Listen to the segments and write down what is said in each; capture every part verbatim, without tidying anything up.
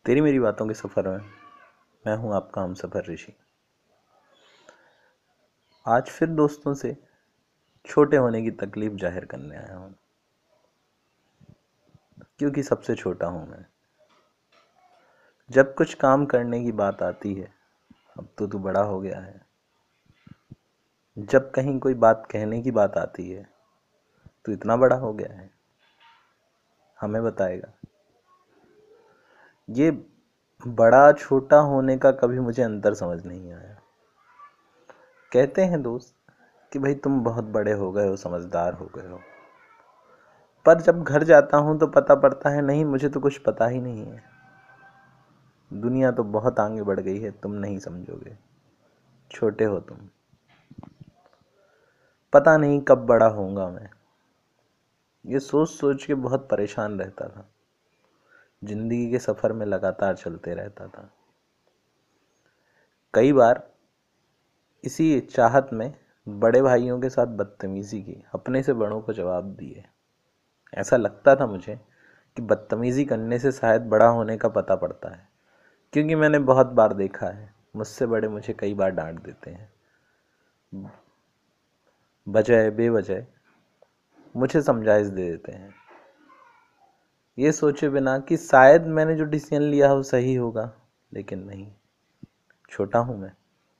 तेरी मेरी बातों के सफ़र में मैं हूं आपका हम सफ़र ऋषि। आज फिर दोस्तों से छोटे होने की तकलीफ जाहिर करने आया हूं, क्योंकि सबसे छोटा हूं मैं। जब कुछ काम करने की बात आती है, अब तो तू बड़ा हो गया है। जब कहीं कोई बात कहने की बात आती है, तो इतना बड़ा हो गया है। हमें बताएगा। ये बड़ा छोटा होने का कभी मुझे अंतर समझ नहीं आया। कहते हैं दोस्त कि भाई तुम बहुत बड़े हो गए हो, समझदार हो गए हो, पर जब घर जाता हूं तो पता पड़ता है नहीं, मुझे तो कुछ पता ही नहीं है। दुनिया तो बहुत आगे बढ़ गई है, तुम नहीं समझोगे, छोटे हो तुम। पता नहीं कब बड़ा होऊंगा मैं, ये सोच सोच के बहुत परेशान रहता था। जिंदगी के सफर में लगातार चलते रहता था। कई बार इसी चाहत में बड़े भाइयों के साथ बदतमीजी की, अपने से बड़ों को जवाब दिए। ऐसा लगता था मुझे कि बदतमीजी करने से शायद बड़ा होने का पता पड़ता है, क्योंकि मैंने बहुत बार देखा है मुझसे बड़े मुझे कई बार डांट देते हैं, बजाय बेवजह मुझे समझाइश दे देते हैं, ये सोचे बिना कि शायद मैंने जो डिसीजन लिया हो सही होगा। लेकिन नहीं, छोटा हूं मैं।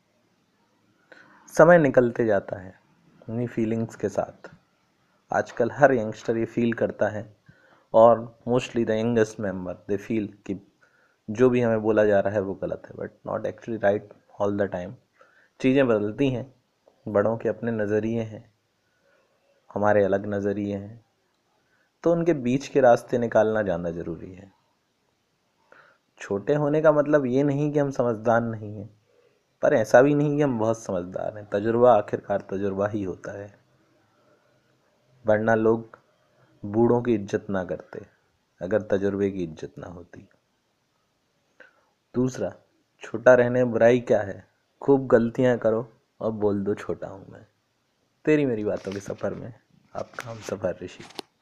समय निकलते जाता है उन्हीं फीलिंग्स के साथ। आजकल हर यंगस्टर ये फील करता है, और mostly the youngest member they feel कि जो भी हमें बोला जा रहा है वो गलत है, but not actually right all the time. चीज़ें बदलती हैं, बड़ों के अपने नज़रिए हैं, हमारे अलग नज़रिए हैं, तो उनके बीच के रास्ते निकालना ज़्यादा ज़रूरी है। छोटे होने का मतलब ये नहीं कि हम समझदार नहीं हैं, पर ऐसा भी नहीं कि हम बहुत समझदार हैं। तजुर्बा आखिरकार तजुर्बा ही होता है, वरना लोग बूढ़ों की इज्जत ना करते अगर तजुर्बे की इज्जत ना होती। दूसरा, छोटा रहने में बुराई क्या है? खूब गलतियां करो और बोल दो छोटा हूं मैं। तेरी मेरी बातों के सफ़र में आपका हम सफ़र ऋषि।